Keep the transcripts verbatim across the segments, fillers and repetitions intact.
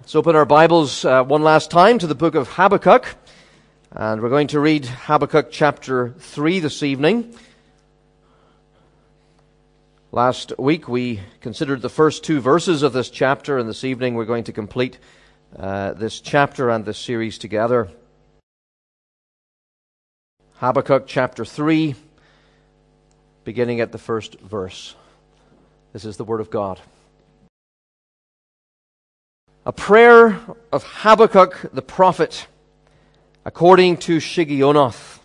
Let's open our Bibles uh, one last time to the book of Habakkuk. And we're going to read Habakkuk chapter three this evening. Last week we considered the first two verses of this chapter, and this evening we're going to complete uh, this chapter and this series together. Habakkuk chapter three, beginning at the first verse. This is the Word of God. A prayer of Habakkuk the prophet, according to Shigionoth.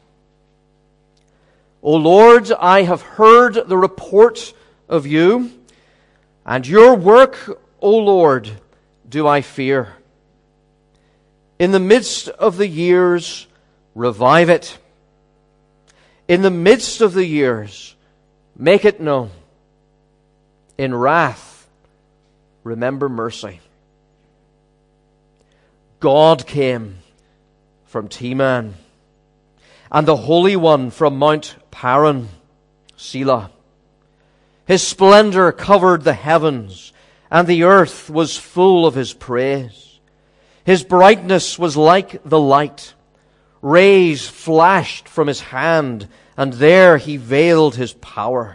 O Lord, I have heard the report of you, and your work, O Lord, do I fear. In the midst of the years, revive it. In the midst of the years, make it known. In wrath, remember mercy. God came from Teman, and the Holy One from Mount Paran, Selah. His splendor covered the heavens, and the earth was full of His praise. His brightness was like the light. Rays flashed from His hand, and there He veiled His power.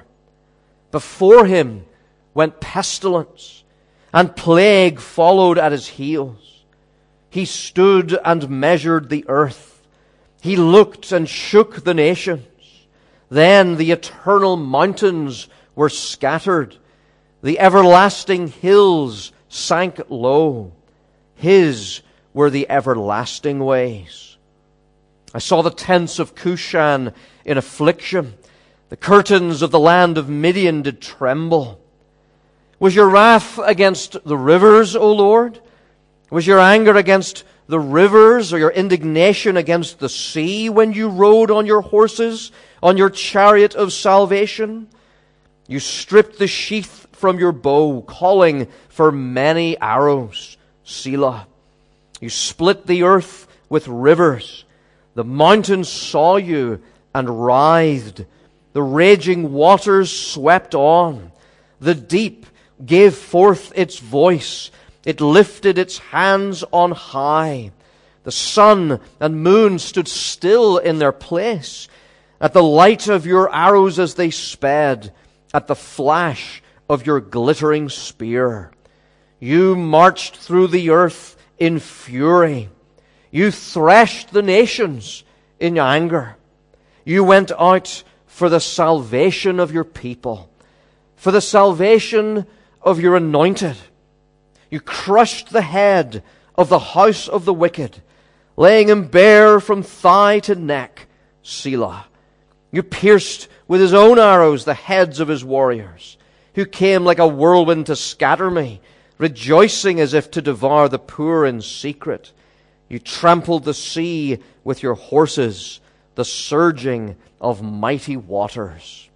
Before Him went pestilence, and plague followed at His heels. He stood and measured the earth. He looked and shook the nations. Then the eternal mountains were scattered. The everlasting hills sank low. His were the everlasting ways. I saw the tents of Cushan in affliction. The curtains of the land of Midian did tremble. Was your wrath against the rivers, O Lord? Was your anger against the rivers, or your indignation against the sea when you rode on your horses, on your chariot of salvation? You stripped the sheath from your bow, calling for many arrows, Selah. You split the earth with rivers. The mountains saw you and writhed. The raging waters swept on. The deep gave forth its voice. It lifted its hands on high. The sun and moon stood still in their place. At the light of your arrows as they sped, at the flash of your glittering spear. You marched through the earth in fury. You threshed the nations in anger. You went out for the salvation of your people, for the salvation of your anointed. You crushed the head of the house of the wicked, laying him bare from thigh to neck, Selah. You pierced with his own arrows the heads of his warriors, who came like a whirlwind to scatter me, rejoicing as if to devour the poor in secret. You trampled the sea with your horses, the surging of mighty waters.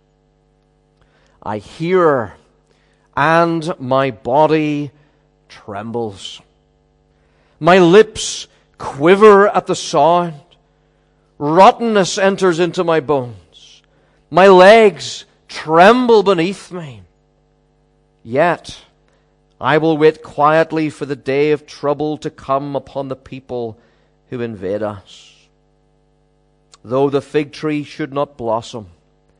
I hear, and my body trembles. My lips quiver at the sound. Rottenness enters into my bones. My legs tremble beneath me. Yet I will wait quietly for the day of trouble to come upon the people who invade us. Though the fig tree should not blossom,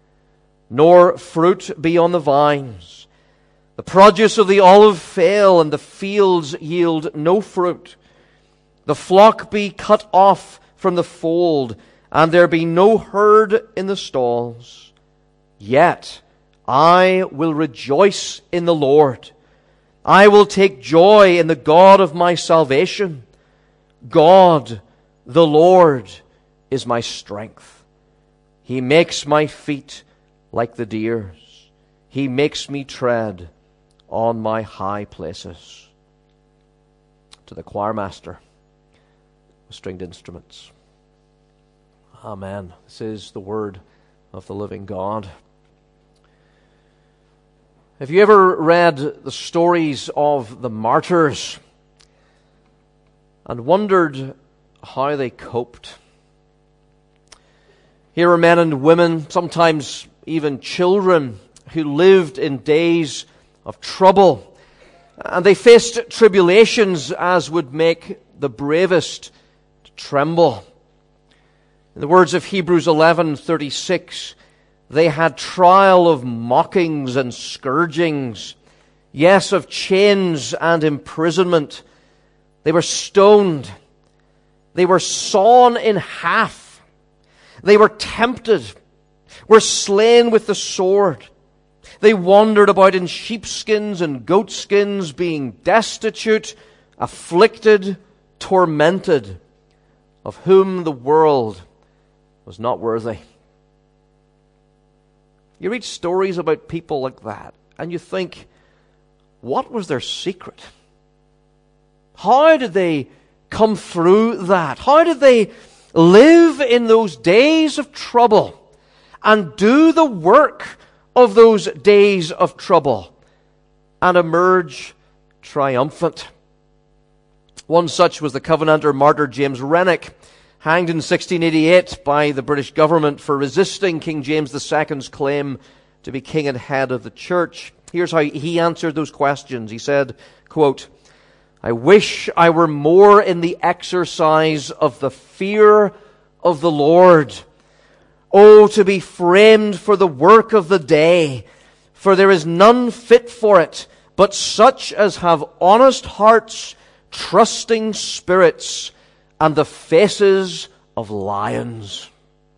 nor fruit be on the vines, the produce of the olive fail, and the fields yield no fruit. The flock be cut off from the fold, and there be no herd in the stalls. Yet I will rejoice in the Lord. I will take joy in the God of my salvation. God, the Lord, is my strength. He makes my feet like the deer's. He makes me tread on my high places. To the choir master, stringed instruments. Amen. This is the word of the living God. Have you ever read the stories of the martyrs and wondered how they coped? Here are men and women, sometimes even children, who lived in days of trouble, And they faced tribulations as would make the bravest tremble. In the words of Hebrews eleven thirty-six, they had trial of mockings and scourgings, yes, of chains and imprisonment. They were stoned. They were sawn in half. They were tempted, were slain with the sword. They wandered about in sheepskins and goatskins, being destitute, afflicted, tormented, of whom the world was not worthy. You read stories about people like that, and you think, what was their secret? How did they come through that? How did they live in those days of trouble and do the work of those days of trouble and emerge triumphant? One such was the Covenanter martyr James Renwick, hanged in sixteen eighty-eight by the British government for resisting King James the Second's claim to be king and head of the church. Here's how he answered those questions. He said, quote, "I wish I were more in the exercise of the fear of the Lord. Oh, to be framed for the work of the day, for there is none fit for it, but such as have honest hearts, trusting spirits, and the faces of lions."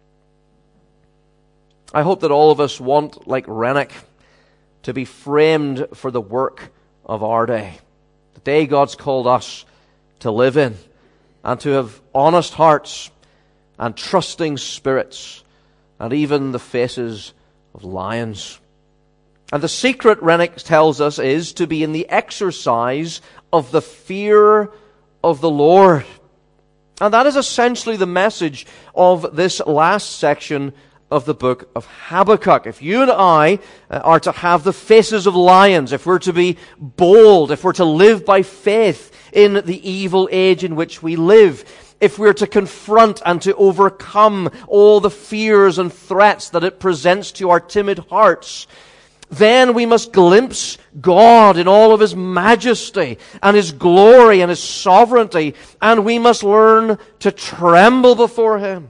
I hope that all of us want, like Renwick, to be framed for the work of our day, the day God's called us to live in, and to have honest hearts and trusting spirits, and even the faces of lions. And the secret, Renwick tells us, is to be in the exercise of the fear of the Lord. And that is essentially the message of this last section of the book of Habakkuk. If you and I are to have the faces of lions, if we're to be bold, if we're to live by faith in the evil age in which we live, if we're to confront and to overcome all the fears and threats that it presents to our timid hearts, then we must glimpse God in all of His majesty and His glory and His sovereignty, and we must learn to tremble before Him.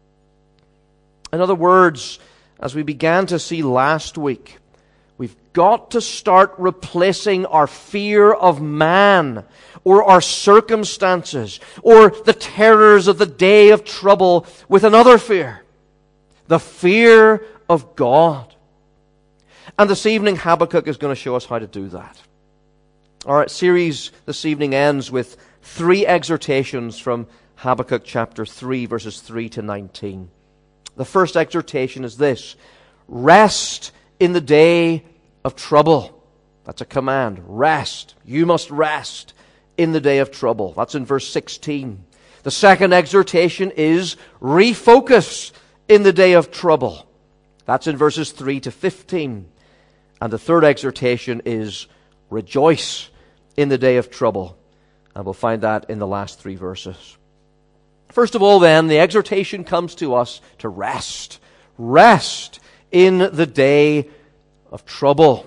In other words, as we began to see last week, we've got to start replacing our fear of man or our circumstances or the terrors of the day of trouble with another fear, the fear of God. And this evening, Habakkuk is going to show us how to do that. Our series this evening ends with three exhortations from Habakkuk chapter three, verses three to nineteen. The first exhortation is this: rest in the day of trouble. That's a command. Rest. You must rest in the day of trouble. That's in verse sixteen. The second exhortation is refocus in the day of trouble. That's in verses three to fifteen. And the third exhortation is rejoice in the day of trouble. And we'll find that in the last three verses. First of all, then, the exhortation comes to us to rest. Rest in the day of trouble.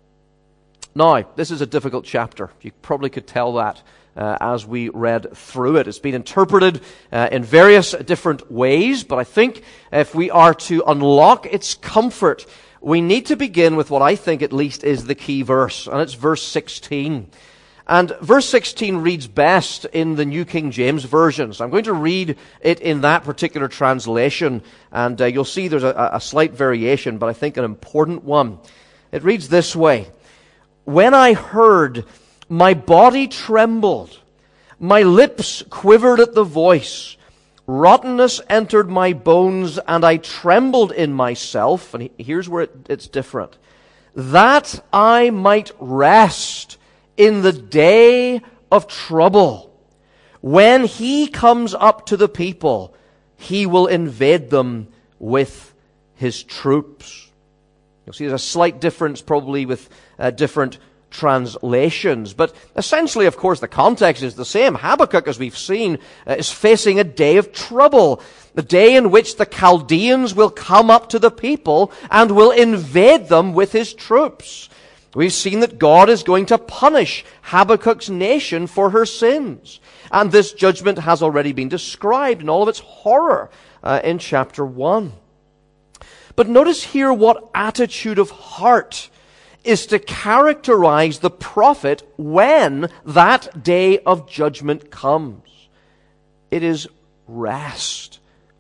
Now, this is a difficult chapter. You probably could tell that uh, as we read through it. It's been interpreted uh, in various different ways, but I think if we are to unlock its comfort, we need to begin with what I think at least is the key verse, and it's verse sixteen. And verse sixteen reads best in the New King James Version. So I'm going to read it in that particular translation, and uh, you'll see there's a, a slight variation, but I think an important one. It reads this way: "When I heard, my body trembled, my lips quivered at the voice. Rottenness entered my bones, and I trembled in myself." And here's where it, it's different. "That I might rest in the day of trouble. When He comes up to the people, He will invade them with His troops." You'll see there's a slight difference probably with uh, different translations. But essentially, of course, the context is the same. Habakkuk, as we've seen, uh, is facing a day of trouble. The day in which the Chaldeans will come up to the people and will invade them with his troops. We've seen that God is going to punish Habakkuk's nation for her sins. And this judgment has already been described in all of its horror uh, in chapter one. But notice here what attitude of heart is to characterize the prophet when that day of judgment comes. It is rest.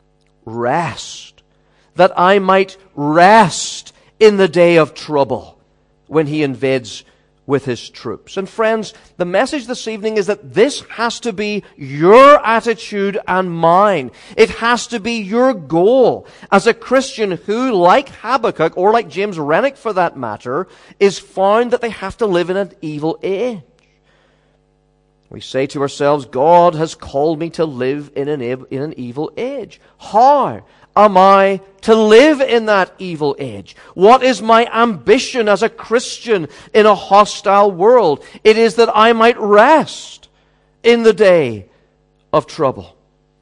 Rest. That I might rest in the day of trouble when he invades with his troops. And friends, the message this evening is that this has to be your attitude and mine. It has to be your goal as a Christian who, like Habakkuk, or like James Renwick for that matter, is found that they have to live in an evil age. We say to ourselves, God has called me to live in an, in an evil age. How am I to live in that evil age? What is my ambition as a Christian in a hostile world? It is that I might rest in the day of trouble.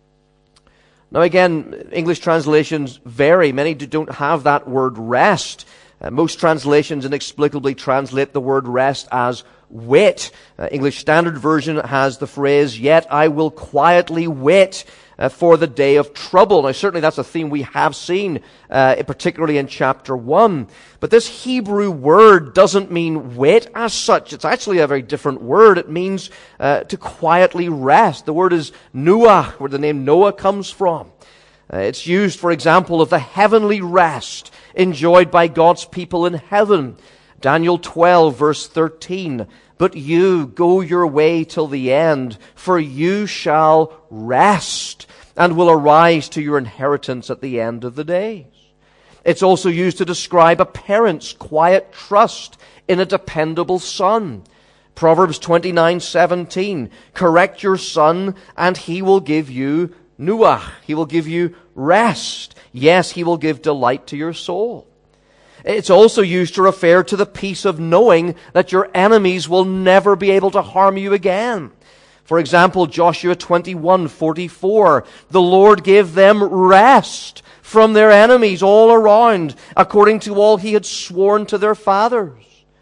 Now again, English translations vary. Many don't have that word rest. Uh, most translations inexplicably translate the word rest as wait. Uh, English Standard Version has the phrase, yet I will quietly wait uh, for the day of trouble. Now certainly that's a theme we have seen, uh, particularly in chapter one. But this Hebrew word doesn't mean wait as such. It's actually a very different word. It means uh, to quietly rest. The word is Noah, where the name Noah comes from. Uh, it's used, for example, of the heavenly rest enjoyed by God's people in heaven. Daniel twelve, verse thirteen, but you go your way till the end, for you shall rest, and will arise to your inheritance at the end of the days. It's also used to describe a parent's quiet trust in a dependable son. Proverbs twenty-nine seventeen, correct your son, and he will give you nuah. He will give you rest. Yes, he will give delight to your soul. It's also used to refer to the peace of knowing that your enemies will never be able to harm you again. For example, Joshua twenty-one forty-four, the Lord gave them rest from their enemies all around, according to all he had sworn to their fathers.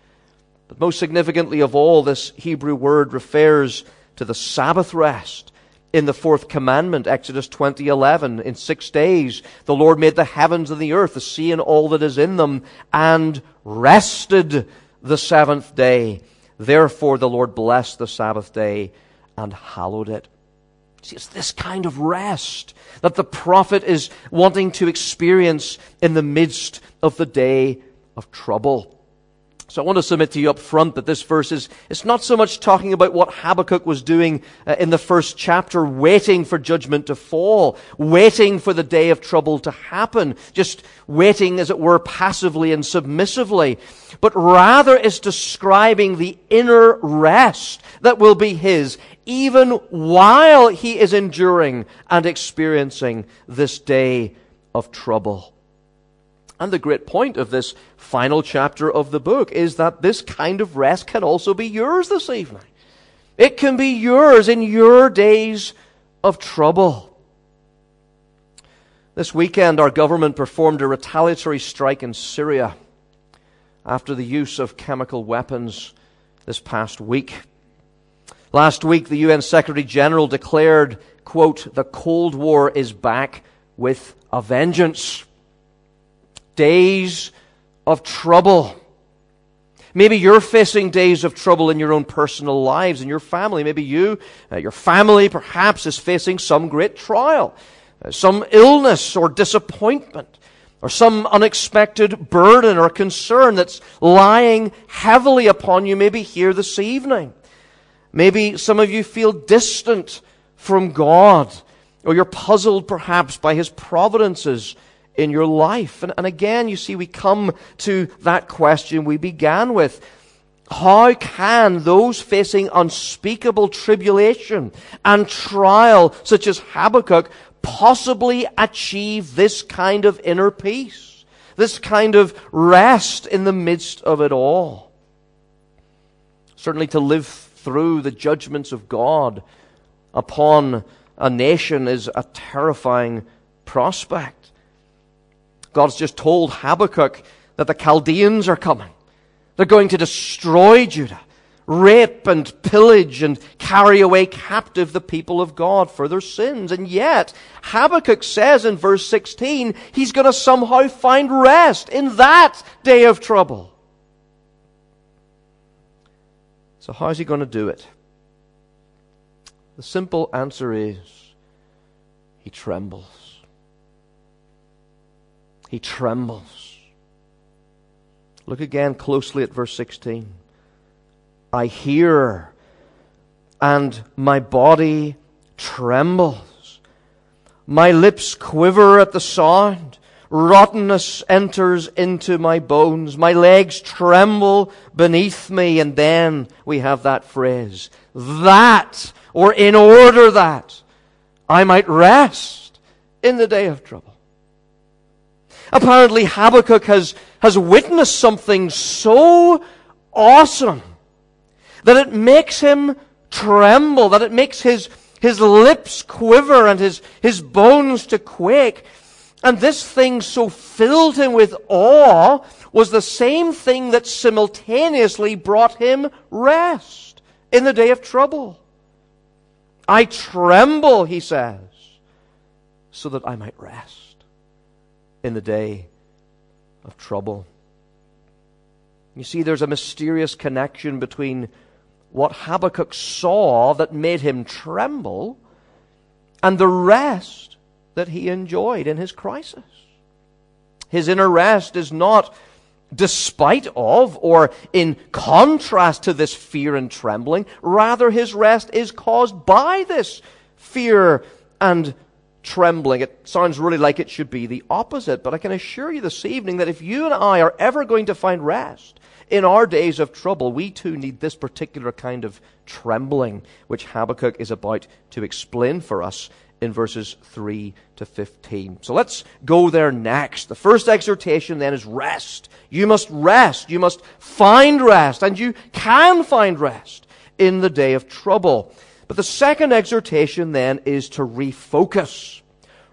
But most significantly of all, this Hebrew word refers to the Sabbath rest. In the fourth commandment, Exodus twenty eleven, in six days the Lord made the heavens and the earth, the sea and all that is in them, and rested the seventh day. Therefore the Lord blessed the Sabbath day and hallowed it. See, it's this kind of rest that the prophet is wanting to experience in the midst of the day of trouble. So I want to submit to you up front that this verse is, it's not so much talking about what Habakkuk was doing uh, in the first chapter, waiting for judgment to fall, waiting for the day of trouble to happen, just waiting, as it were, passively and submissively, but rather is describing the inner rest that will be his, even while he is enduring and experiencing this day of trouble. And the great point of this final chapter of the book is that this kind of rest can also be yours this evening. It can be yours in your days of trouble. This weekend, our government performed a retaliatory strike in Syria after the use of chemical weapons this past week. Last week, the U N Secretary General declared, quote, the Cold War is back with a vengeance. Days of trouble. Maybe you're facing days of trouble in your own personal lives, in your family. Maybe you, uh, your family perhaps is facing some great trial, uh, some illness or disappointment, or some unexpected burden or concern that's lying heavily upon you, maybe here this evening. Maybe some of you feel distant from God, or you're puzzled perhaps by His providences in your life. And, and again, you see, we come to that question we began with. How can those facing unspeakable tribulation and trial, such as Habakkuk, possibly achieve this kind of inner peace, this kind of rest in the midst of it all? Certainly to live through the judgments of God upon a nation is a terrifying prospect. God's just told Habakkuk that the Chaldeans are coming, They're going to destroy Judah, rape and pillage and carry away captive the people of God for their sins. And yet, Habakkuk says in verse sixteen, he's going to somehow find rest in that day of trouble. So how is he going to do it? The simple answer is, he trembles. He trembles. Look again closely at verse sixteen. I hear, and my body trembles. My lips quiver at the sound. Rottenness enters into my bones. My legs tremble beneath me. And then we have that phrase, that, or in order that I might rest in the day of trouble. Apparently Habakkuk has, has witnessed something so awesome that it makes him tremble, that it makes his, his lips quiver and his, his bones to quake. And this thing so filled him with awe was the same thing that simultaneously brought him rest in the day of trouble. I tremble, he says, so that I might rest in the day of trouble. You see, there's a mysterious connection between what Habakkuk saw that made him tremble and the rest that he enjoyed in his crisis. His inner rest is not despite of or in contrast to this fear and trembling. Rather, his rest is caused by this fear and trembling. It sounds really like it should be the opposite, but I can assure you this evening that if you and I are ever going to find rest in our days of trouble, we too need this particular kind of trembling, which Habakkuk is about to explain for us in verses three to fifteen. So let's go there next. The first exhortation then is rest. You must rest. You must find rest, and you can find rest in the day of trouble. But the second exhortation then is to refocus.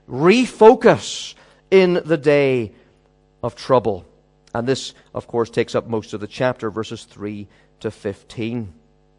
Refocus in the day of trouble. And this, of course, takes up most of the chapter, verses three to fifteen.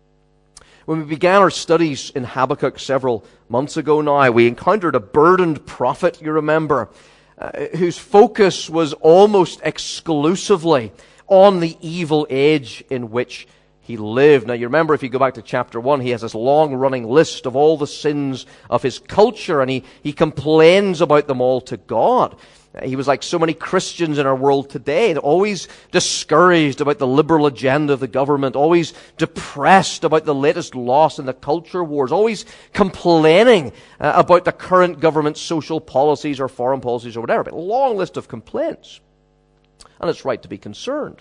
When we began our studies in Habakkuk several months ago now, we encountered a burdened prophet, you remember, uh, whose focus was almost exclusively on the evil age in which he lived. Now, you remember, if you go back to chapter one, he has this long-running list of all the sins of his culture, and he, he complains about them all to God. He was like so many Christians in our world today, always discouraged about the liberal agenda of the government, always depressed about the latest loss in the culture wars, always complaining uh, about the current government's social policies or foreign policies or whatever. But a long list of complaints. And it's right to be concerned.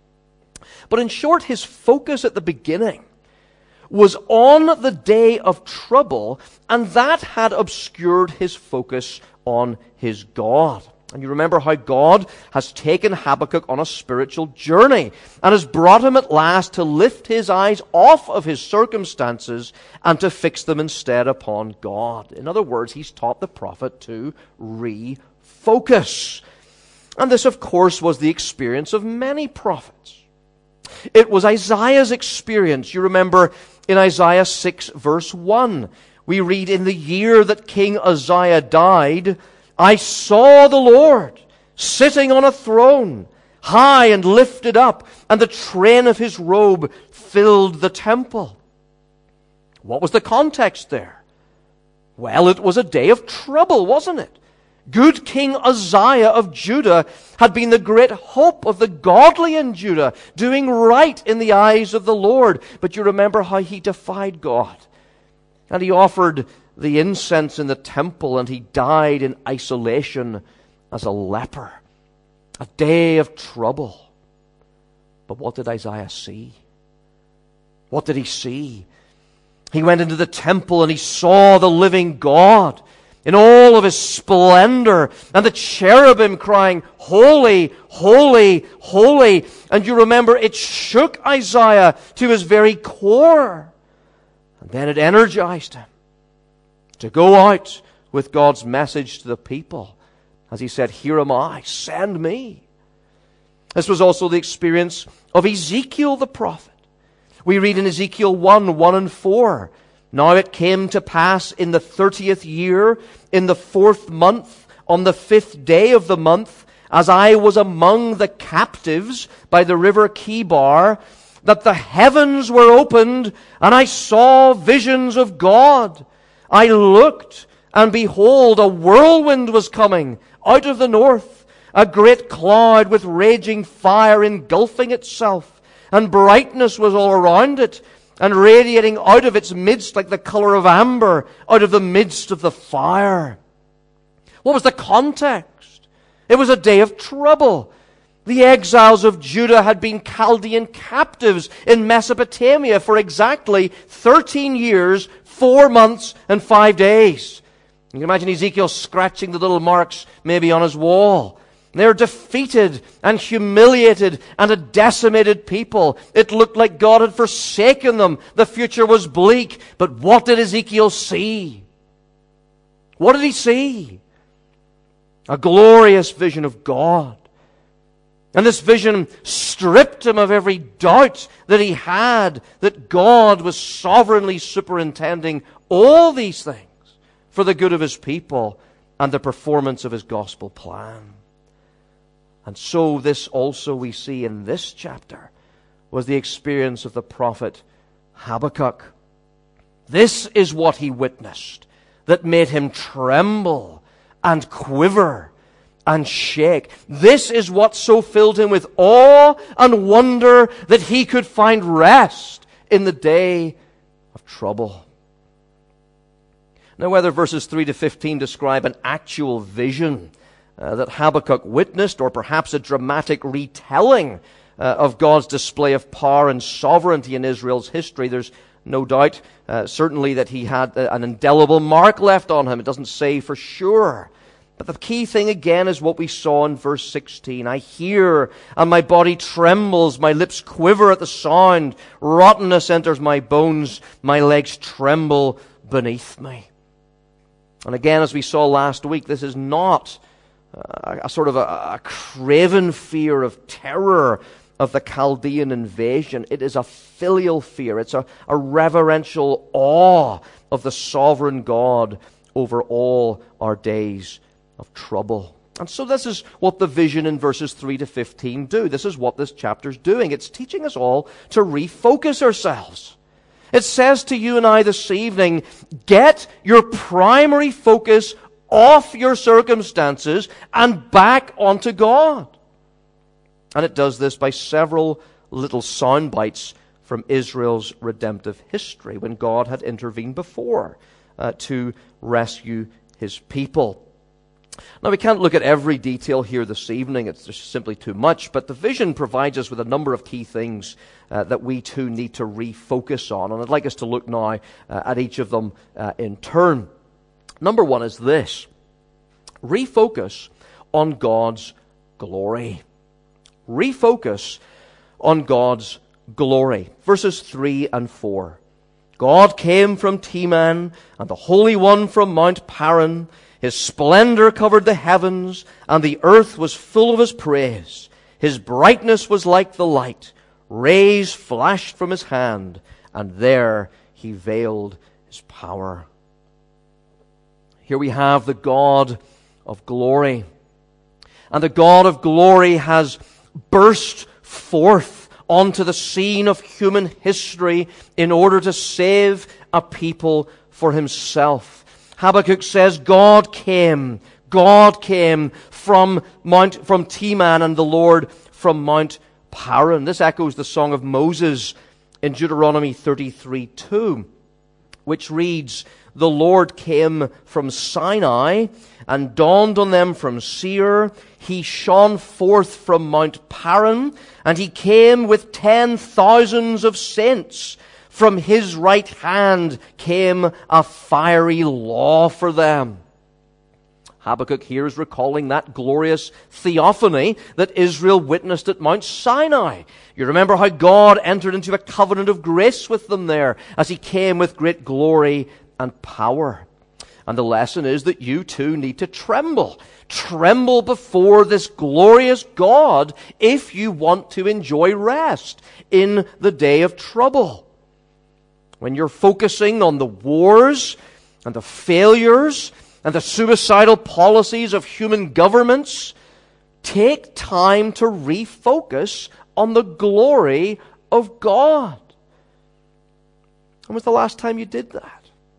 But in short, his focus at the beginning was on the day of trouble, and that had obscured his focus on his God. And you remember how God has taken Habakkuk on a spiritual journey and has brought him at last to lift his eyes off of his circumstances and to fix them instead upon God. In other words, he's taught the prophet to refocus. And this, of course, was the experience of many prophets. It was Isaiah's experience. You remember in Isaiah six, verse one, we read, in the year that King Uzziah died, I saw the Lord sitting on a throne, high and lifted up, and the train of his robe filled the temple. What was the context there? Well, it was a day of trouble, wasn't it? Good King Uzziah of Judah had been the great hope of the godly in Judah, doing right in the eyes of the Lord. But you remember how he defied God. And he offered the incense in the temple, and he died in isolation as a leper. A day of trouble. But what did Isaiah see? What did he see? He went into the temple and he saw the living God in all of his splendor, and the cherubim crying, holy, holy, holy. And you remember, it shook Isaiah to his very core. And then it energized him to go out with God's message to the people. As he said, here am I, send me. This was also the experience of Ezekiel the prophet. We read in Ezekiel one, one and four, "Now it came to pass in the thirtieth year, in the fourth month, on the fifth day of the month, as I was among the captives by the river Chebar, that the heavens were opened, and I saw visions of God. I looked, and behold, a whirlwind was coming out of the north, a great cloud with raging fire engulfing itself, and brightness was all around it, and radiating out of its midst like the color of amber, out of the midst of the fire." What was the context? It was a day of trouble. The exiles of Judah had been Chaldean captives in Mesopotamia for exactly thirteen years, four months, and five days. You can imagine Ezekiel scratching the little marks maybe on his wall. They're defeated and humiliated and a decimated people. It looked like God had forsaken them. The future was bleak. But what did Ezekiel see? What did he see? A glorious vision of God. And this vision stripped him of every doubt that he had that God was sovereignly superintending all these things for the good of his people and the performance of his gospel plan. And so this also we see in this chapter was the experience of the prophet Habakkuk. This is what he witnessed that made him tremble and quiver and shake. This is what so filled him with awe and wonder that he could find rest in the day of trouble. Now, whether verses three to fifteen describe an actual vision uh, that Habakkuk witnessed, or perhaps a dramatic retelling uh, of God's display of power and sovereignty in Israel's history, there's no doubt, uh, certainly, that he had an indelible mark left on him. It doesn't say for sure. But the key thing again is what we saw in verse sixteen. "I hear, and my body trembles, my lips quiver at the sound. Rottenness enters my bones, my legs tremble beneath me." And again, as we saw last week, this is not a, a sort of a, a craven fear of terror of the Chaldean invasion. It is a filial fear. It's a, a reverential awe of the sovereign God over all our days of trouble. And so this is what the vision in verses three to fifteen do. This is what this chapter's doing. It's teaching us all to refocus ourselves. It says to you and I this evening, get your primary focus off your circumstances and back onto God. And it does this by several little sound bites from Israel's redemptive history when God had intervened before uh, to rescue his people. Now, we can't look at every detail here this evening. It's just simply too much. But the vision provides us with a number of key things uh, that we too need to refocus on. And I'd like us to look now uh, at each of them uh, in turn. Number one is this. Refocus on God's glory. Refocus on God's glory. Verses three and four. God came from Teman, and the Holy One from Mount Paran. His splendor covered the heavens, and the earth was full of his praise. His brightness was like the light. Rays flashed from his hand, and there he veiled his power. Here we have the God of glory. And the God of glory has burst forth onto the scene of human history in order to save a people for himself. Habakkuk says, God came, God came from Mount, from Teman, and the Lord from Mount Paran. This echoes the song of Moses in Deuteronomy thirty-three two, which reads, the Lord came from Sinai and dawned on them from Seir. He shone forth from Mount Paran, and he came with ten thousands of saints. From his right hand came a fiery law for them. Habakkuk here is recalling that glorious theophany that Israel witnessed at Mount Sinai. You remember how God entered into a covenant of grace with them there as he came with great glory and power. And the lesson is that you too need to tremble. Tremble before this glorious God if you want to enjoy rest in the day of trouble. When you're focusing on the wars and the failures and the suicidal policies of human governments, take time to refocus on the glory of God. When was the last time you did that?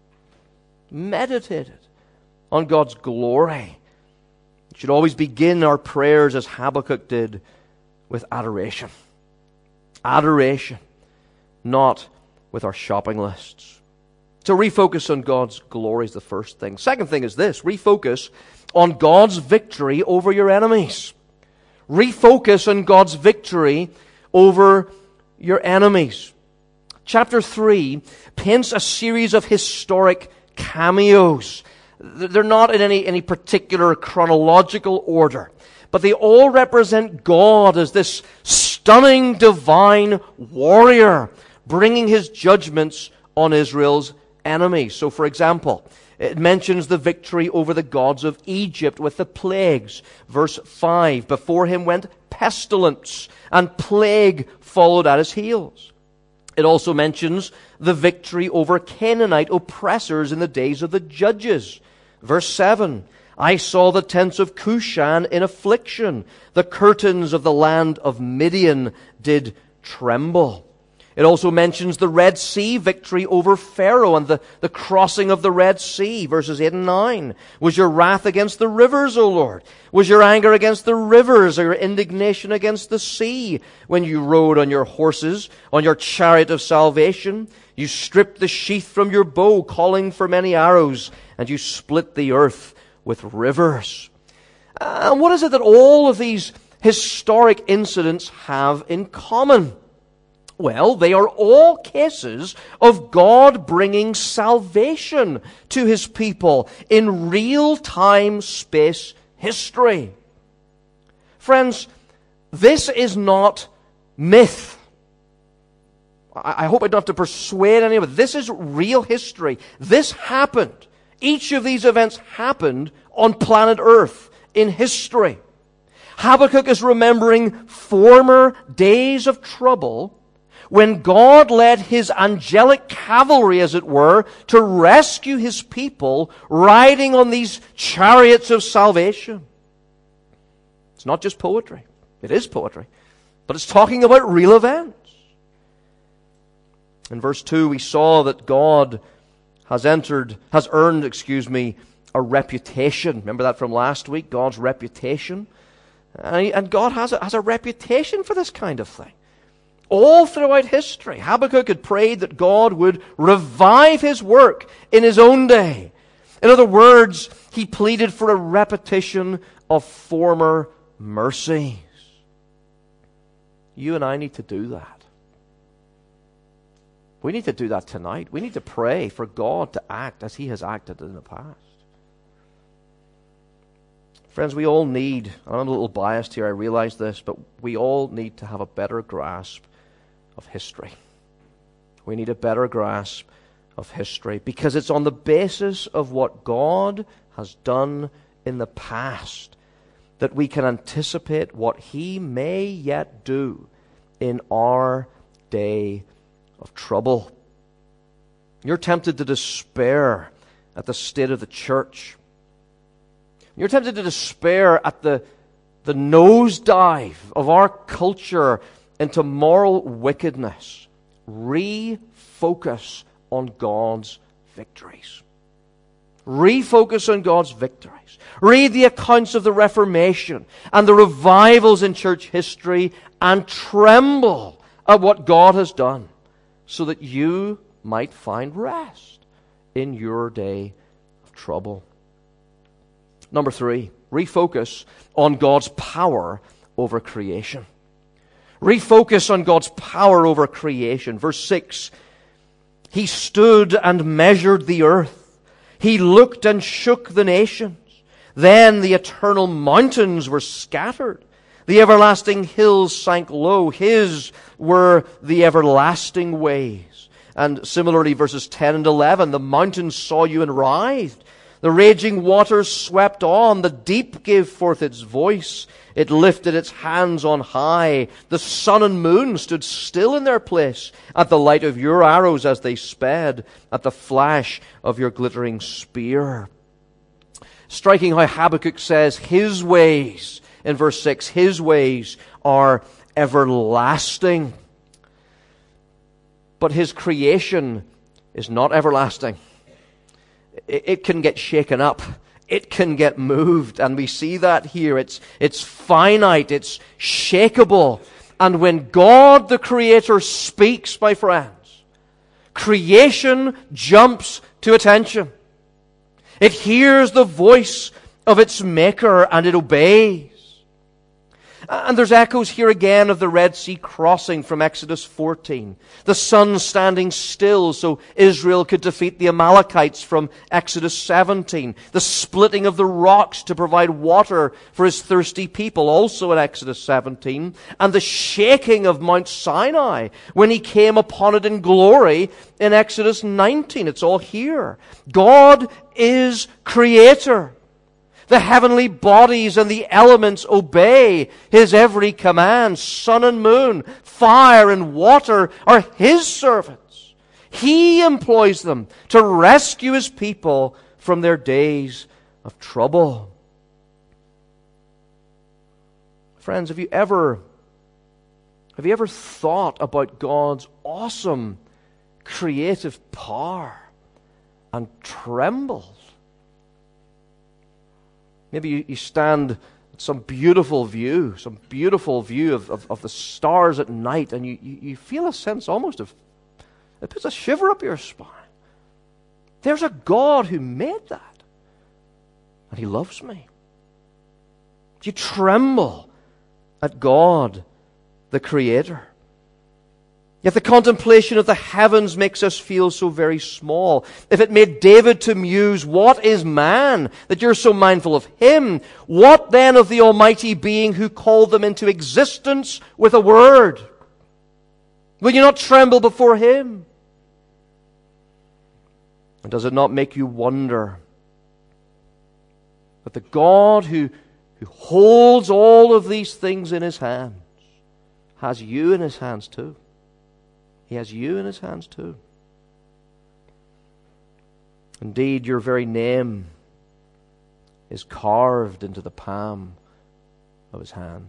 Meditated on God's glory. We should always begin our prayers as Habakkuk did with adoration. Adoration, not with our shopping lists. So refocus on God's glory is the first thing. Second thing is this: refocus on God's victory over your enemies. Refocus on God's victory over your enemies. Chapter three paints a series of historic cameos. They're not in any, any particular chronological order, but they all represent God as this stunning divine warrior bringing his judgments on Israel's enemies. So, for example, it mentions the victory over the gods of Egypt with the plagues. Verse five, before him went pestilence, and plague followed at his heels. It also mentions the victory over Canaanite oppressors in the days of the judges. Verse seven, I saw the tents of Cushan in affliction. The curtains of the land of Midian did tremble. It also mentions the Red Sea victory over Pharaoh and the, the crossing of the Red Sea, verses eight and nine. Was your wrath against the rivers, O Lord? Was your anger against the rivers, or your indignation against the sea? When you rode on your horses, on your chariot of salvation, you stripped the sheath from your bow, calling for many arrows, and you split the earth with rivers. And what is it that all of these historic incidents have in common? Well, they are all cases of God bringing salvation to his people in real-time space history. Friends, this is not myth. I hope I don't have to persuade anyone. This is real history. This happened. Each of these events happened on planet Earth in history. Habakkuk is remembering former days of trouble when God led his angelic cavalry, as it were, to rescue his people riding on these chariots of salvation. It's not just poetry. It is poetry. But it's talking about real events. In verse two, we saw that God has entered, has earned, excuse me, a reputation. Remember that from last week? God's reputation. And, he, and God has a, has a reputation for this kind of thing. All throughout history, Habakkuk had prayed that God would revive his work in his own day. In other words, he pleaded for a repetition of former mercies. You and I need to do that. We need to do that tonight. We need to pray for God to act as he has acted in the past. Friends, we all need, and I'm a little biased here, I realize this, but we all need to have a better grasp of history. We need a better grasp of history because it's on the basis of what God has done in the past that we can anticipate what he may yet do in our day of trouble. You're tempted to despair at the state of the church. You're tempted to despair at the, the nosedive of our culture into moral wickedness. Refocus on God's victories. Refocus on God's victories. Read the accounts of the Reformation and the revivals in church history and tremble at what God has done so that you might find rest in your day of trouble. Number three, refocus on God's power over creation. Refocus on God's power over creation. Verse six, he stood and measured the earth. He looked and shook the nations. Then the eternal mountains were scattered. The everlasting hills sank low. His were the everlasting ways. And similarly, verses ten and eleven, the mountains saw you and writhed. The raging waters swept on. The deep gave forth its voice. It lifted its hands on high. The sun and moon stood still in their place at the light of your arrows as they sped, at the flash of your glittering spear. Striking how Habakkuk says his ways, in verse six, his ways are everlasting. But his creation is not everlasting. It can get shaken up. It can get moved. And we see that here. It's, it's finite. It's shakeable. And when God the Creator speaks, my friends, creation jumps to attention. It hears the voice of its Maker and it obeys. And there's echoes here again of the Red Sea crossing from Exodus fourteen. The sun standing still so Israel could defeat the Amalekites from Exodus seventeen. The splitting of the rocks to provide water for his thirsty people, also in Exodus seventeen. And the shaking of Mount Sinai when he came upon it in glory in Exodus nineteen. It's all here. God is Creator. The heavenly bodies and the elements obey his every command. Sun and moon, fire and water are his servants. He employs them to rescue his people from their days of trouble. Friends, have you ever, have you ever thought about God's awesome creative power and trembled? Maybe you, you stand at some beautiful view, some beautiful view of, of, of the stars at night, and you, you, you feel a sense almost of, it puts a shiver up your spine. There's a God who made that, and he loves me. You tremble at God, the Creator. Yet the contemplation of the heavens makes us feel so very small. If it made David to muse, what is man that you're so mindful of him? What then of the Almighty Being who called them into existence with a word? Will you not tremble before him? And does it not make you wonder that the God who, who holds all of these things in his hands has you in his hands too? He has you in his hands too. Indeed, your very name is carved into the palm of his hands.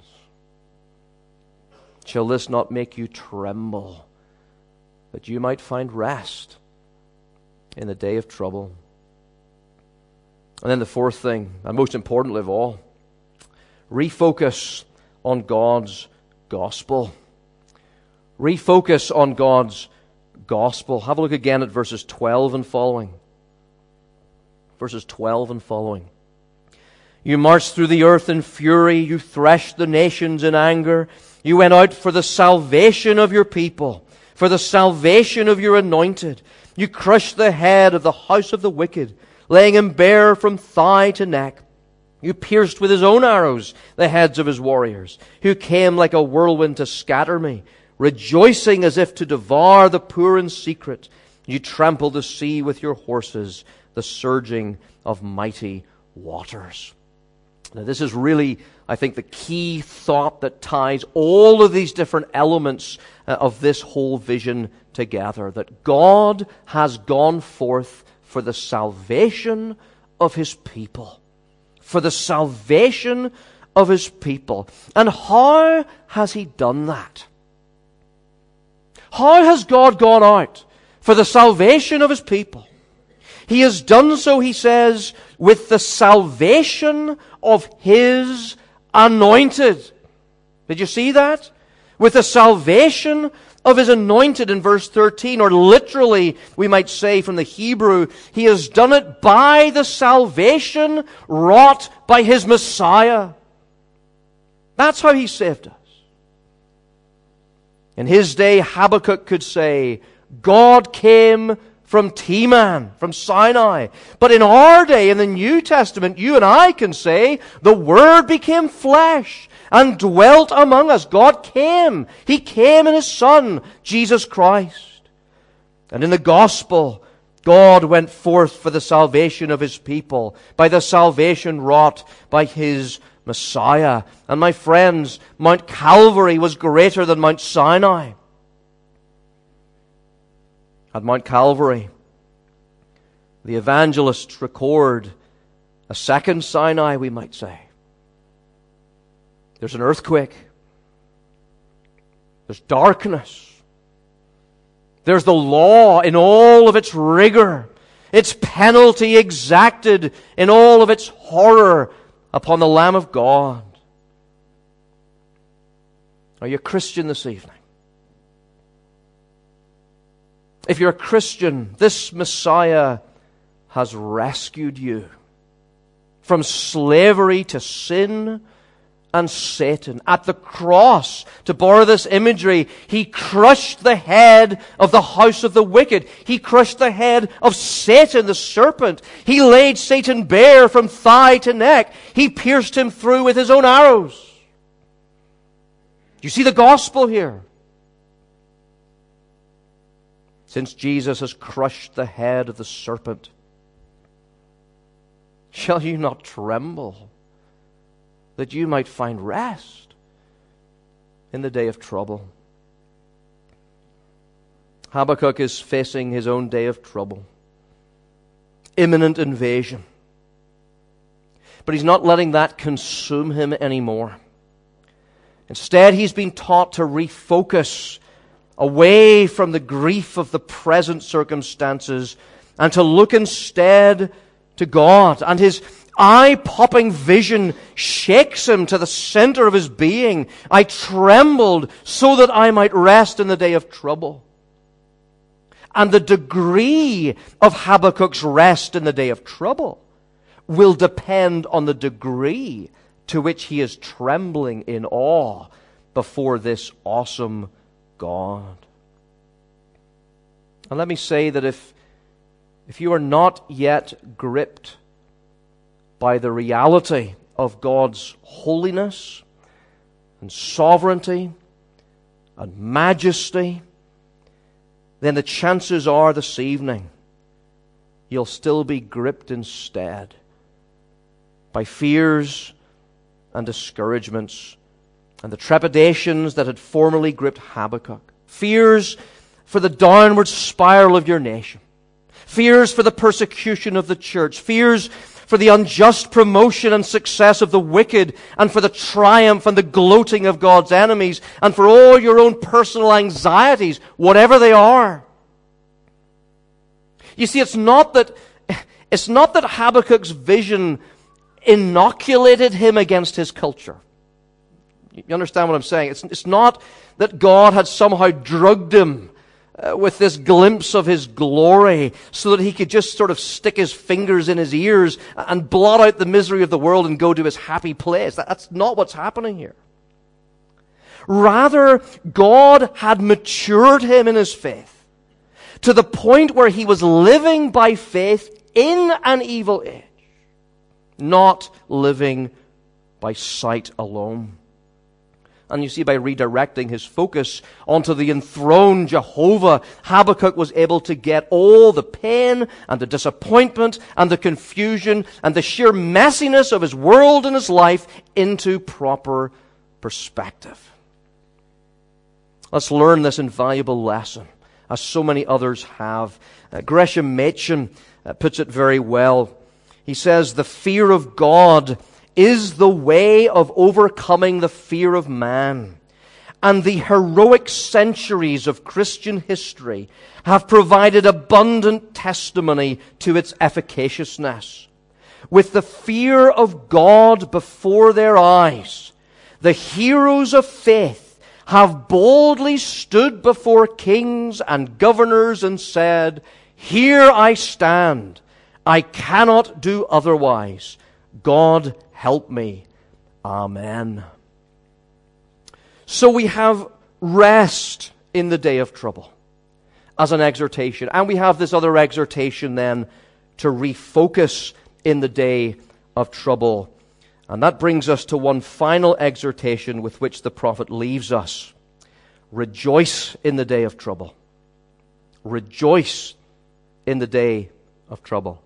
Shall this not make you tremble, that you might find rest in the day of trouble? And then the fourth thing, and most importantly of all, refocus on God's gospel. Refocus on God's gospel. Have a look again at verses twelve and following. Verses twelve and following. You marched through the earth in fury. You threshed the nations in anger. You went out for the salvation of your people, for the salvation of your anointed. You crushed the head of the house of the wicked, laying him bare from thigh to neck. You pierced with his own arrows the heads of his warriors, who came like a whirlwind to scatter me. Rejoicing as if to devour the poor in secret, you trample the sea with your horses, the surging of mighty waters. Now, this is really, I think, the key thought that ties all of these different elements uh, of this whole vision together. That God has gone forth for the salvation of his people. For the salvation of his people. And how has he done that? How has God gone out for the salvation of his people? He has done so, he says, with the salvation of his anointed. Did you see that? With the salvation of his anointed in verse thirteen, or literally, we might say from the Hebrew, he has done it by the salvation wrought by his Messiah. That's how he saved us. In his day, Habakkuk could say, God came from Teman, from Sinai. But in our day, in the New Testament, you and I can say, the Word became flesh and dwelt among us. God came. He came in his Son, Jesus Christ. And in the Gospel, God went forth for the salvation of His people, by the salvation wrought by His Messiah. And my friends, Mount Calvary was greater than Mount Sinai. At Mount Calvary, the evangelists record a second Sinai, we might say. There's an earthquake. There's darkness. There's the law in all of its rigor, its penalty exacted in all of its horror upon the Lamb of God. Are you a Christian this evening? If you're a Christian, this Messiah has rescued you from slavery to sin and Satan. At the cross, to borrow this imagery, He crushed the head of the house of the wicked. He crushed the head of Satan, the serpent. He laid Satan bare from thigh to neck. He pierced him through with His own arrows. Do you see the gospel here? Since Jesus has crushed the head of the serpent, shall you not tremble, that you might find rest in the day of trouble? Habakkuk is facing his own day of trouble. Imminent invasion. But he's not letting that consume him anymore. Instead, he's been taught to refocus away from the grief of the present circumstances and to look instead to God. And his eye-popping vision shakes him to the center of his being. I trembled so that I might rest in the day of trouble. And the degree of Habakkuk's rest in the day of trouble will depend on the degree to which he is trembling in awe before this awesome God. And let me say that if, if you are not yet gripped by the reality of God's holiness and sovereignty and majesty, then the chances are this evening you'll still be gripped instead by fears and discouragements and the trepidations that had formerly gripped Habakkuk. Fears for the downward spiral of your nation. Fears for the persecution of the church. Fears for the unjust promotion and success of the wicked, and for the triumph and the gloating of God's enemies, and for all your own personal anxieties, whatever they are. You see, it's not that, it's not that Habakkuk's vision inoculated him against his culture. You understand what I'm saying? It's, it's not that God had somehow drugged him uh, with this glimpse of His glory so that he could just sort of stick his fingers in his ears and blot out the misery of the world and go to his happy place. That, that's not what's happening here. Rather, God had matured him in his faith to the point where he was living by faith in an evil age, not living by sight alone. And you see, by redirecting his focus onto the enthroned Jehovah, Habakkuk was able to get all the pain and the disappointment and the confusion and the sheer messiness of his world and his life into proper perspective. Let's learn this invaluable lesson, as so many others have. Uh, Gresham Machen uh, puts it very well. He says, the fear of God is the way of overcoming the fear of man. And the heroic centuries of Christian history have provided abundant testimony to its efficaciousness. With the fear of God before their eyes, the heroes of faith have boldly stood before kings and governors and said, "Here I stand. I cannot do otherwise. God help me. Amen." So we have rest in the day of trouble as an exhortation. And we have this other exhortation then to refocus in the day of trouble. And that brings us to one final exhortation with which the prophet leaves us. Rejoice in the day of trouble. Rejoice in the day of trouble.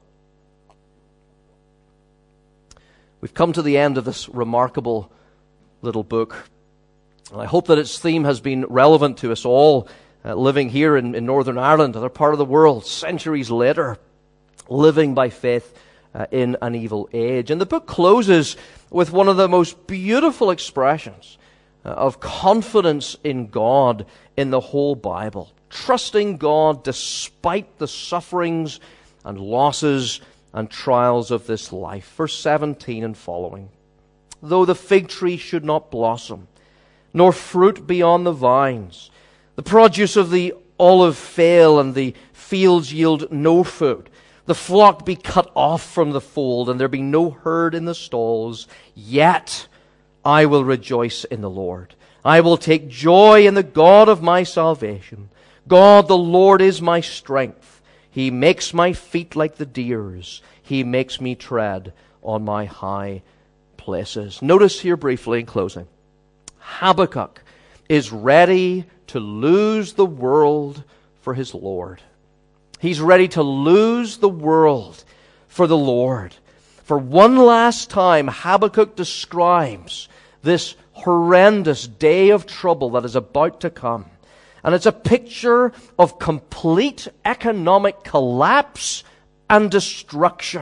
We've come to the end of this remarkable little book. And I hope that its theme has been relevant to us all uh, living here in, in Northern Ireland, other part of the world, centuries later, living by faith uh, in an evil age. And the book closes with one of the most beautiful expressions uh, of confidence in God in the whole Bible. Trusting God despite the sufferings and losses and trials of this life. Verse seventeen and following. Though the fig tree should not blossom, nor fruit be on the vines, the produce of the olive fail, and the fields yield no food, the flock be cut off from the fold, and there be no herd in the stalls, yet I will rejoice in the Lord. I will take joy in the God of my salvation. God the Lord is my strength. He makes my feet like the deer's. He makes me tread on my high places. Notice here briefly in closing, Habakkuk is ready to lose the world for his Lord. He's ready to lose the world for the Lord. For one last time, Habakkuk describes this horrendous day of trouble that is about to come. And it's a picture of complete economic collapse and destruction.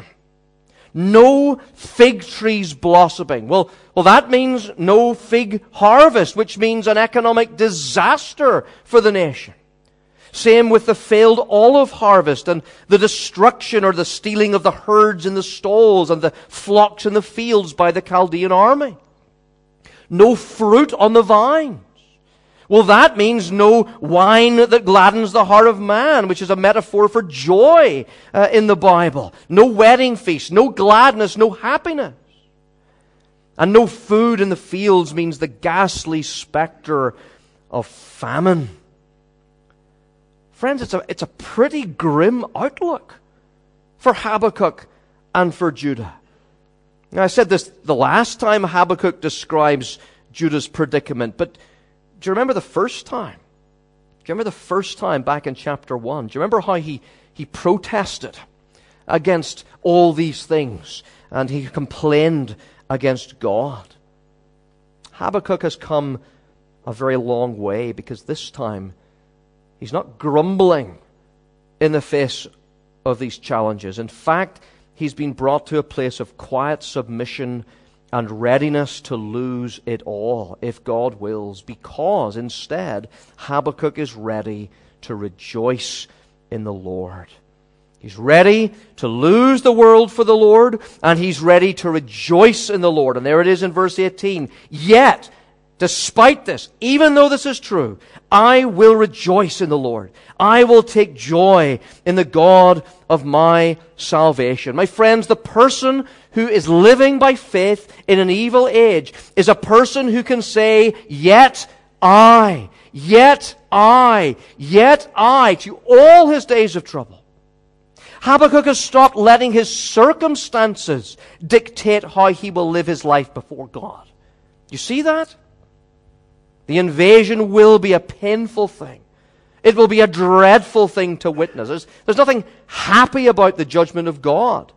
No fig trees blossoming. Well, well, that means no fig harvest, which means an economic disaster for the nation. Same with the failed olive harvest and the destruction or the stealing of the herds in the stalls and the flocks in the fields by the Chaldean army. No fruit on the vines. Well, that means no wine that gladdens the heart of man, which is a metaphor for joy uh, in the Bible. No wedding feast, no gladness, no happiness. And no food in the fields means the ghastly specter of famine. Friends, it's a, it's a pretty grim outlook for Habakkuk and for Judah. Now, I said this the last time Habakkuk describes Judah's predicament, but do you remember the first time? Do you remember the first time back in chapter one? Do you remember how he, he protested against all these things and he complained against God? Habakkuk has come a very long way because this time he's not grumbling in the face of these challenges. In fact, he's been brought to a place of quiet submission and readiness to lose it all if God wills, because instead Habakkuk is ready to rejoice in the Lord. He's ready to lose the world for the Lord, and he's ready to rejoice in the Lord. And there it is in verse eighteen. Yet, despite this, even though this is true, I will rejoice in the Lord. I will take joy in the God of my salvation. My friends, the person who is living by faith in an evil age is a person who can say, yet I, yet I, yet I, to all his days of trouble. Habakkuk has stopped letting his circumstances dictate how he will live his life before God. You see that? The invasion will be a painful thing. It will be a dreadful thing to witness. There's, there's nothing happy about the judgment of God.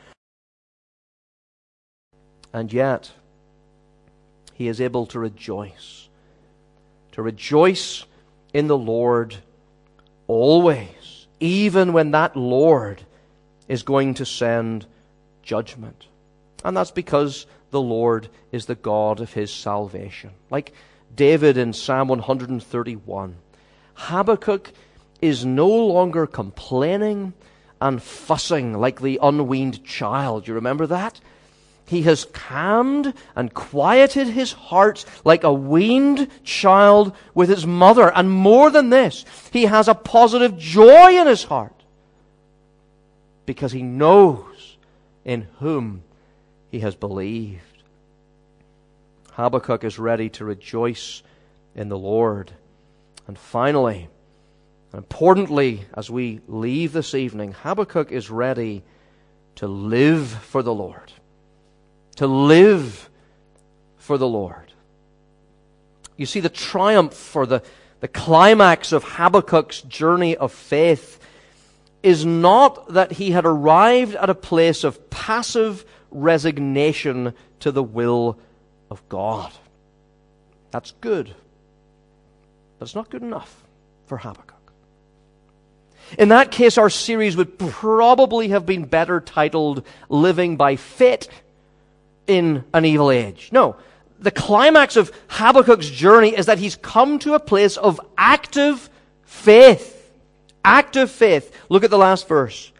And yet, he is able to rejoice. To rejoice in the Lord always, even when that Lord is going to send judgment. And that's because the Lord is the God of his salvation. Like David in Psalm one thirty-one, Habakkuk is no longer complaining and fussing like the unweaned child. You remember that? He has calmed and quieted his heart like a weaned child with his mother. And more than this, he has a positive joy in his heart because he knows in whom he has believed. Habakkuk is ready to rejoice in the Lord. And finally, importantly, as we leave this evening, Habakkuk is ready to live for the Lord. To live for the Lord. You see, the triumph or the, the climax of Habakkuk's journey of faith is not that he had arrived at a place of passive resignation to the will of God. That's good, but it's not good enough for Habakkuk. In that case, our series would probably have been better titled Living by Faith in an Evil Age. No, the climax of Habakkuk's journey is that he's come to a place of active faith. Active faith. Look at the last verse.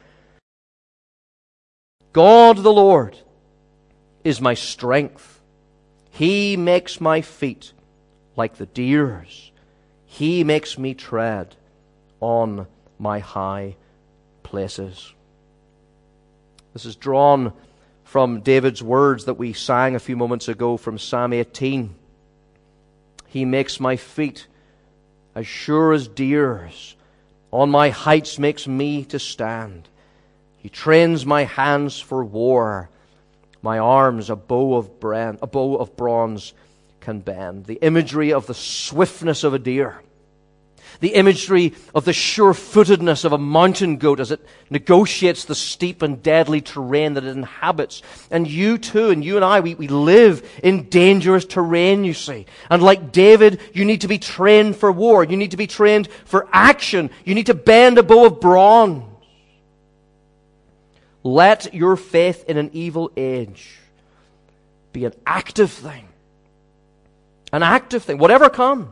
God the Lord is my strength. He makes my feet like the deer's. He makes me tread on my high places. This is drawn from David's words that we sang a few moments ago from Psalm eighteen. He makes my feet as sure as deer's. On my heights makes me to stand. He trains my hands for war. My arms a bow of bran- a bow of bronze can bend. The imagery of the swiftness of a deer. The imagery of the sure-footedness of a mountain goat as it negotiates the steep and deadly terrain that it inhabits. And you too, and you and I, we, we live in dangerous terrain, you see. And like David, you need to be trained for war. You need to be trained for action. You need to bend a bow of bronze. Let your faith in an evil age be an active thing. An active thing, whatever comes.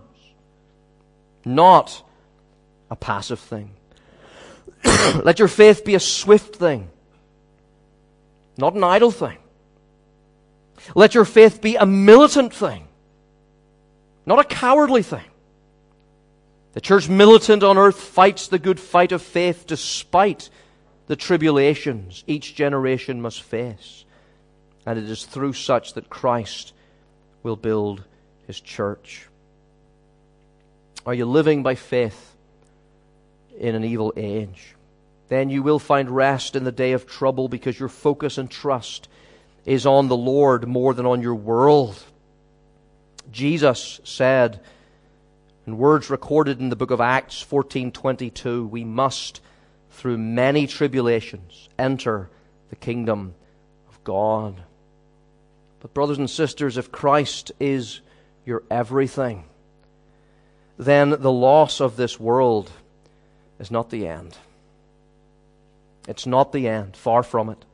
Not a passive thing. Let your faith be a swift thing, not an idle thing. Let your faith be a militant thing, not a cowardly thing. The church militant on earth fights the good fight of faith despite the tribulations each generation must face. And it is through such that Christ will build His church. Are you living by faith in an evil age? Then you will find rest in the day of trouble because your focus and trust is on the Lord more than on your world. Jesus said, in words recorded in the book of Acts fourteen twenty-two, we must, through many tribulations, enter the kingdom of God. But brothers and sisters, if Christ is your everything, then the loss of this world is not the end. It's not the end, far from it.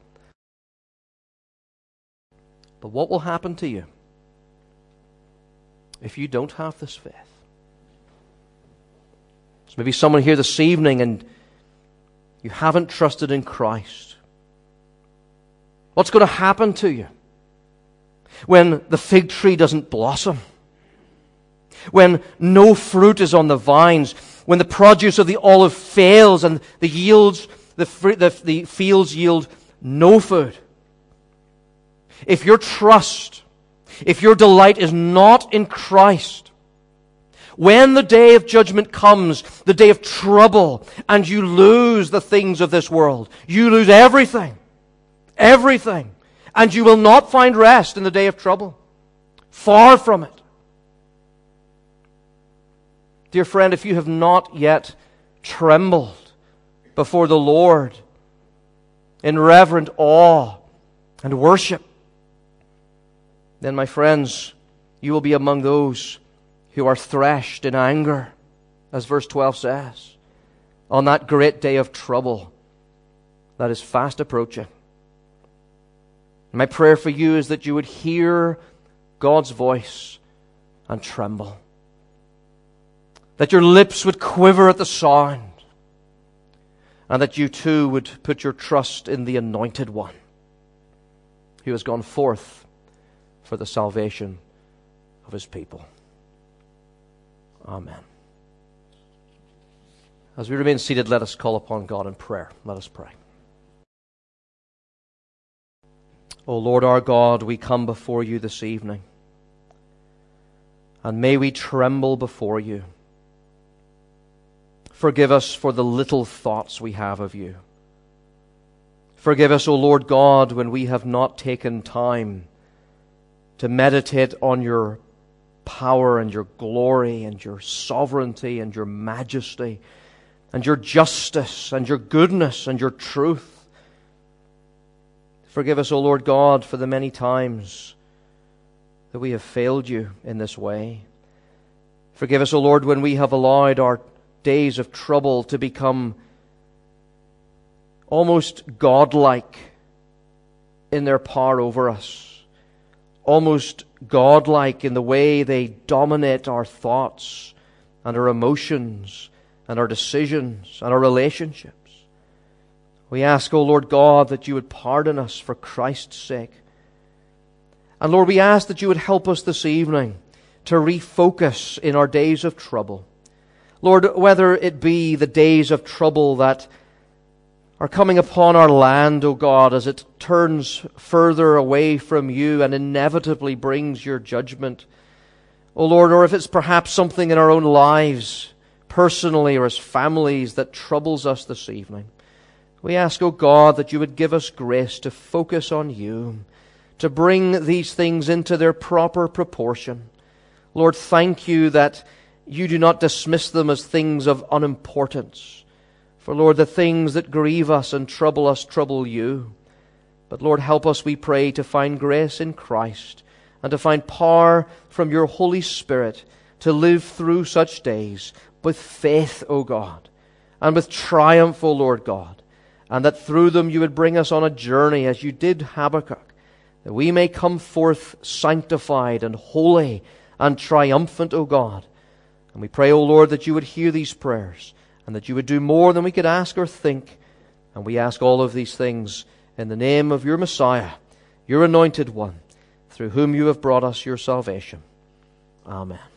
But what will happen to you if you don't have this faith? There's maybe someone here this evening and you haven't trusted in Christ. What's going to happen to you when the fig tree doesn't blossom? When no fruit is on the vines, when the produce of the olive fails and the yields, the, fruit, the, the fields yield no food. If your trust, if your delight is not in Christ, when the day of judgment comes, the day of trouble, and you lose the things of this world, you lose everything, everything, and you will not find rest in the day of trouble. Far from it. Dear friend, if you have not yet trembled before the Lord in reverent awe and worship, then, my friends, you will be among those who are threshed in anger, as verse twelve says, on that great day of trouble that is fast approaching. My prayer for you is that you would hear God's voice and tremble. That your lips would quiver at the sound, and that you too would put your trust in the Anointed One who has gone forth for the salvation of His people. Amen. As we remain seated, let us call upon God in prayer. Let us pray. O Lord our God, we come before you this evening, and may we tremble before you. Forgive us for the little thoughts we have of you. Forgive us, O Lord God, when we have not taken time to meditate on your power and your glory and your sovereignty and your majesty and your justice and your goodness and your truth. Forgive us, O Lord God, for the many times that we have failed you in this way. Forgive us, O Lord, when we have allowed our days of trouble to become almost godlike in their power over us, almost godlike in the way they dominate our thoughts and our emotions and our decisions and our relationships. We ask, O Lord God, that you would pardon us for Christ's sake. And Lord, we ask that you would help us this evening to refocus in our days of trouble. Lord, whether it be the days of trouble that are coming upon our land, O God, as it turns further away from you and inevitably brings your judgment, O Lord, or if it's perhaps something in our own lives, personally or as families, that troubles us this evening, we ask, O God, that you would give us grace to focus on you, to bring these things into their proper proportion. Lord, thank you that you do not dismiss them as things of unimportance. For, Lord, the things that grieve us and trouble us trouble you. But, Lord, help us, we pray, to find grace in Christ and to find power from your Holy Spirit to live through such days with faith, O God, and with triumph, O Lord God, and that through them you would bring us on a journey as you did Habakkuk, that we may come forth sanctified and holy and triumphant, O God. And we pray, O Lord, that you would hear these prayers and that you would do more than we could ask or think. And we ask all of these things in the name of your Messiah, your anointed one, through whom you have brought us your salvation. Amen.